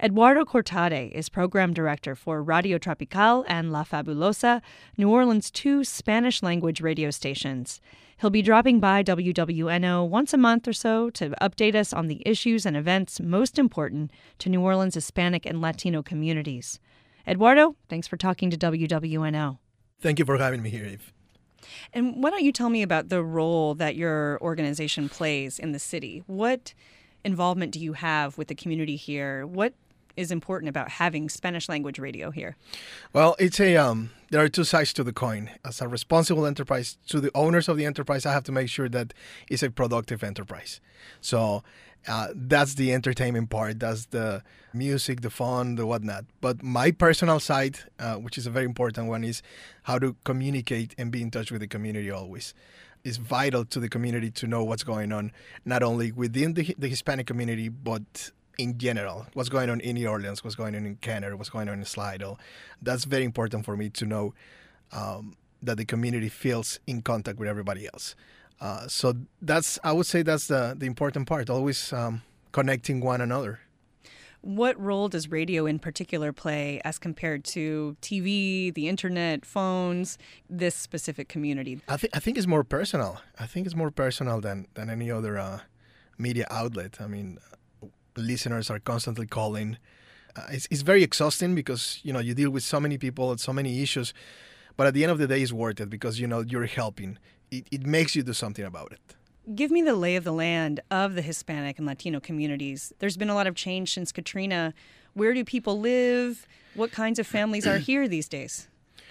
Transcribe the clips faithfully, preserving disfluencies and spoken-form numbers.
Eduardo Cortade is program director for Radio Tropical and La Fabulosa, New Orleans' two Spanish-language radio stations. He'll be dropping by W W N O once a month or so to update us on the issues and events most important to New Orleans' Hispanic and Latino communities. Eduardo, thanks for talking to W W N O. Thank you for having me here, Eve. And why don't you tell me about the role that your organization plays in the city? What involvement do you have with the community here? What is important about having Spanish language radio here? Well, it's a um, there are two sides to the coin. As a responsible enterprise, to the owners of the enterprise, I have to make sure that it's a productive enterprise. So uh, that's the entertainment part. That's the music, the fun, the whatnot. But my personal side, uh, which is a very important one, is how to communicate and be in touch with the community always. It's vital to the community to know what's going on, not only within the, the Hispanic community, but in general, what's going on in New Orleans, what's going on in Kenner, what's going on in Slidell. That's very important for me to know um, that the community feels in contact with everybody else. Uh, so that's, I would say that's the, the important part, always um, connecting one another. What role does radio in particular play as compared to T V, the internet, phones, this specific community? I, th- I think it's more personal. I think it's more personal than, than any other uh, media outlet. I mean, listeners are constantly calling. Uh, it's, it's very exhausting because, you know, you deal with so many people and so many issues, but at the end of the day, it's worth it because, you know, you're helping. It, it makes you do something about it. Give me the lay of the land of the Hispanic and Latino communities. There's been a lot of change since Katrina. Where do people live? What kinds of families are here these days?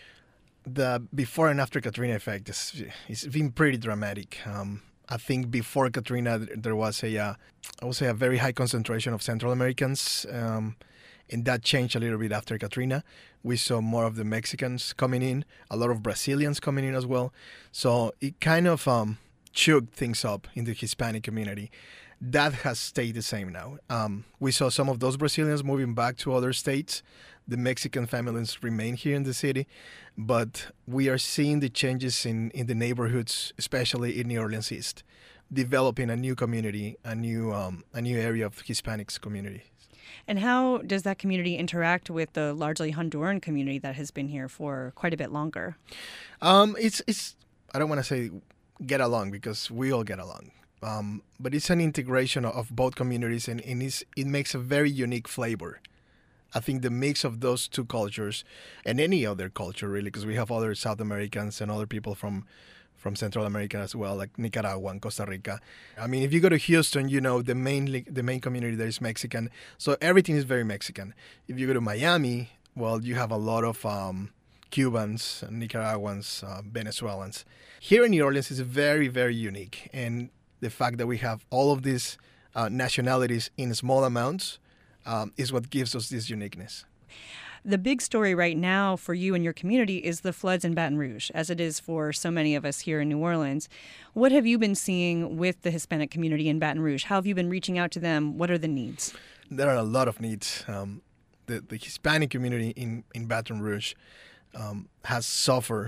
The before and after Katrina effect is it's been pretty dramatic. Um, I think before Katrina, there was a, uh, I would say, a very high concentration of Central Americans, um, and that changed a little bit after Katrina. We saw more of the Mexicans coming in, a lot of Brazilians coming in as well. So it kind of um, shook things up in the Hispanic community. That has stayed the same now. Um, we saw some of those Brazilians moving back to other states. The Mexican families remain here in the city, but we are seeing the changes in, in the neighborhoods, especially in New Orleans East, developing a new community, a new um, a new area of Hispanics community. And how does that community interact with the largely Honduran community that has been here for quite a bit longer? Um, it's it's I don't want to say get along because we all get along. Um, but it's an integration of both communities, and, and it's, it makes a very unique flavor. I think the mix of those two cultures and any other culture, really, because we have other South Americans and other people from from Central America as well, like Nicaragua and Costa Rica. I mean, if you go to Houston, you know, the main the main community there is Mexican. So everything is very Mexican. If you go to Miami, well, you have a lot of um, Cubans, Nicaraguans, uh, Venezuelans. Here in New Orleans is very, very unique. And the fact that we have all of these uh, nationalities in small amounts um, is what gives us this uniqueness. The big story right now for you and your community is the floods in Baton Rouge, as it is for so many of us here in New Orleans. What have you been seeing with the Hispanic community in Baton Rouge? How have you been reaching out to them? What are the needs? There are a lot of needs. Um, the, the Hispanic community in, in Baton Rouge um, has suffered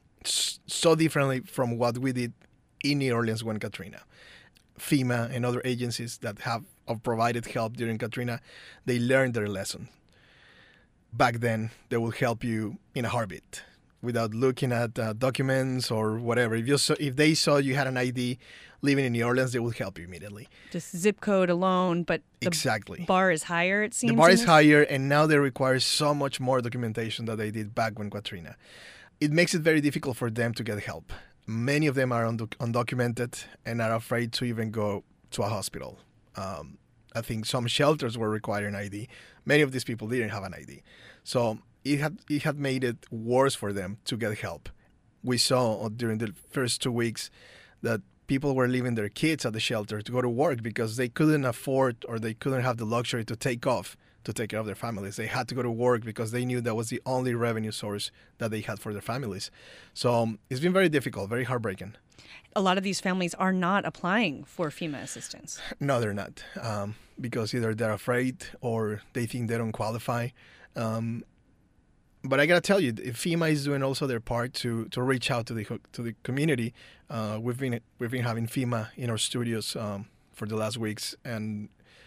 so differently from what we did in New Orleans when Katrina. FEMA and other agencies that have provided help during Katrina, they learned their lesson. Back then, they will help you in a heartbeat without looking at uh, documents or whatever. If you saw, if they saw you had an I D living in New Orleans, they will help you immediately. Just zip code alone, but the exactly. bar is higher, it seems. The bar is higher, and now they require so much more documentation than they did back when Katrina. It makes it very difficult for them to get help. Many of them are undoc- undocumented and are afraid to even go to a hospital. Um, I think some shelters were requiring I D. Many of these people didn't have an I D. So it had it had made it worse for them to get help. We saw during the first two weeks that people were leaving their kids at the shelter to go to work because they couldn't afford or they couldn't have the luxury to take off to take care of their families. They had to go to work because they knew that was the only revenue source that they had for their families. So um, it's been very difficult, very heartbreaking. A lot of these families are not applying for FEMA assistance. No, they're not, um, because either they're afraid or they think they don't qualify. Um, but I gotta tell you, FEMA is doing also their part to, to reach out to the to the community. Uh, we've been we've been having FEMA in our studios um, for the last weeks, and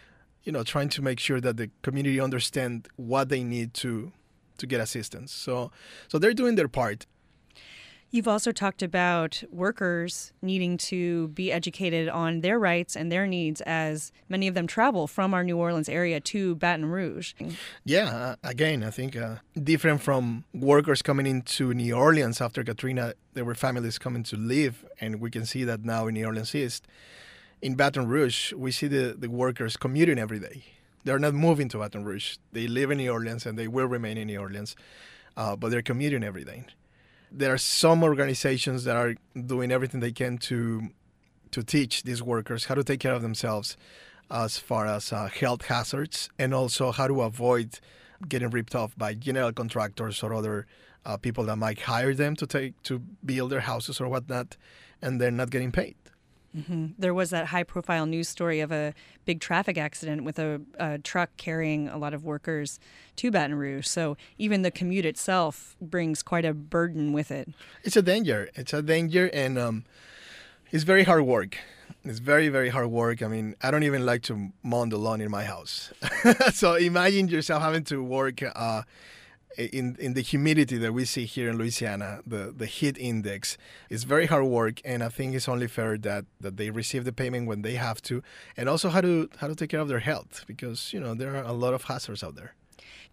you know, trying to make sure that the community understand what they need to to get assistance. So, so they're doing their part. You've also talked about workers needing to be educated on their rights and their needs as many of them travel from our New Orleans area to Baton Rouge. Yeah, uh, again, I think uh, different from workers coming into New Orleans after Katrina, there were families coming to live, and we can see that now in New Orleans East. In Baton Rouge, we see the, the workers commuting every day. They're not moving to Baton Rouge. They live in New Orleans, and they will remain in New Orleans, uh, but they're commuting every day. There are some organizations that are doing everything they can to to teach these workers how to take care of themselves as far as uh, health hazards, and also how to avoid getting ripped off by general contractors or other uh, people that might hire them to take to build their houses or whatnot, and they're not getting paid. Mm-hmm. There was that high-profile news story of a big traffic accident with a, a truck carrying a lot of workers to Baton Rouge. So even the commute itself brings quite a burden with it. It's a danger. It's a danger, and um, it's very hard work. It's very, very hard work. I mean, I don't even like to mow the lawn in my house. So imagine yourself having to work uh, in in the humidity that we see here in Louisiana, the, the heat index. Is very hard work, and I think it's only fair that, that they receive the payment when they have to, and also how to how to take care of their health, because, you know, there are a lot of hazards out there.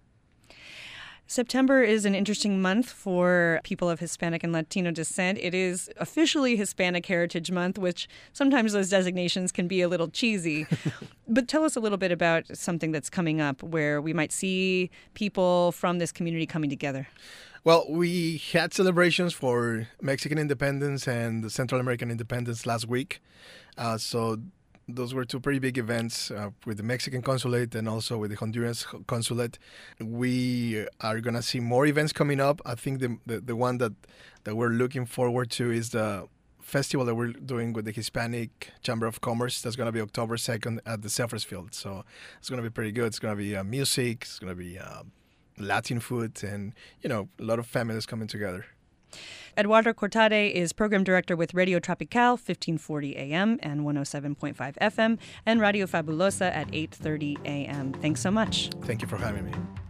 September is an interesting month for people of Hispanic and Latino descent. It is officially Hispanic Heritage Month, which sometimes those designations can be a little cheesy. But tell us a little bit about something that's coming up where we might see people from this community coming together. Well, we had celebrations for Mexican independence and the Central American independence last week. Uh, so those were two pretty big events uh, with the Mexican consulate and also with the Honduras consulate. We are going to see more events coming up. I think the, the the one that, that we're looking forward to is the festival that we're doing with the Hispanic Chamber of Commerce. That's going to be October second at the Zephyrs Field. So it's going to be pretty good. It's going to be uh, music. It's going to be uh, Latin food and, you know, a lot of families coming together. Eduardo Cortade is program director with Radio Tropical, fifteen forty A M and one oh seven point five F M, and Radio Fabulosa at eight thirty A M. Thanks so much. Thank you for having me.